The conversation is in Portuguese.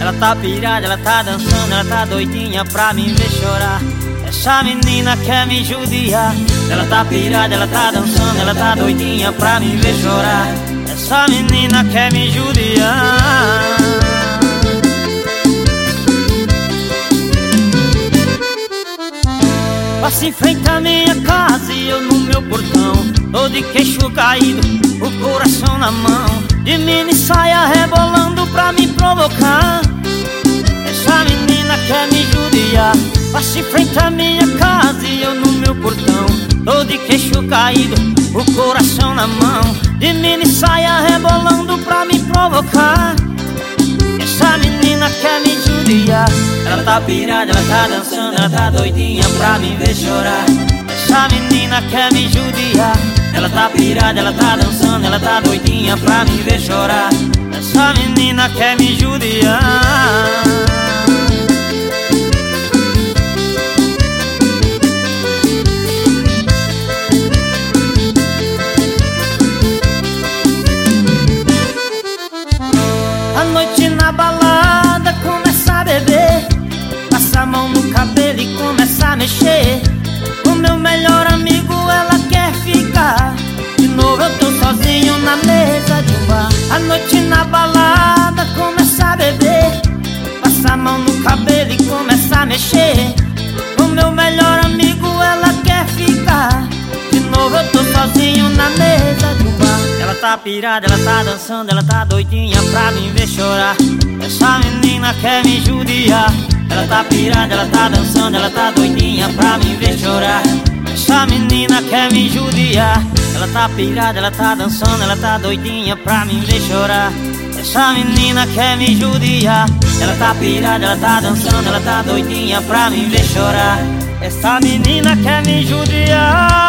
Ela tá pirada, ela tá dançando, ela tá doidinha pra me ver chorar. Essa menina quer me judiar. Ela tá pirada, ela tá dançando, ela tá doidinha pra me ver chorar. Essa menina quer me judiar. Passa em frente à minha casa e eu no meu portão, tô de queixo caído, o coração na mão, de mini saia rebolando pra me provocar. Essa menina quer me judiar. Passa em frente à minha casa e eu no meu portão, tô de queixo caído, o coração na mão, de mini saia rebolando pra me provocar. Essa menina quer me judiar. Ela tá pirada, ela tá dançando, ela tá doidinha pra me ver chorar. Essa menina quer me judiar. Ela tá pirada, ela tá dançando, ela tá doidinha pra me ver chorar. Essa menina quer me judiar. A noite na balada começa a beber, passa a mão no cabelo e começa a mexer. O meu melhor amigo ela quer ficar, de novo eu tô sozinho na mesa de um bar. A noite na balada começa a beber, passa a mão no cabelo e começa a mexer. O meu melhor amigo ela quer ficar, de novo eu tô sozinho na mesa de um bar. Ela tá pirada, ela tá dançando, ela tá doidinha pra me ver chorar. Essa menina quer me judiar. Ela tá pirada, ela tá dançando, ela tá doidinha pra me ver chorar. Essa menina quer me judiar. Ela tá pirada, ela tá dançando, ela tá doidinha pra me ver chorar. Essa menina quer me judiar. Ela tá pirada, ela tá dançando, ela tá doidinha pra me ver chorar. Essa menina quer me judiar.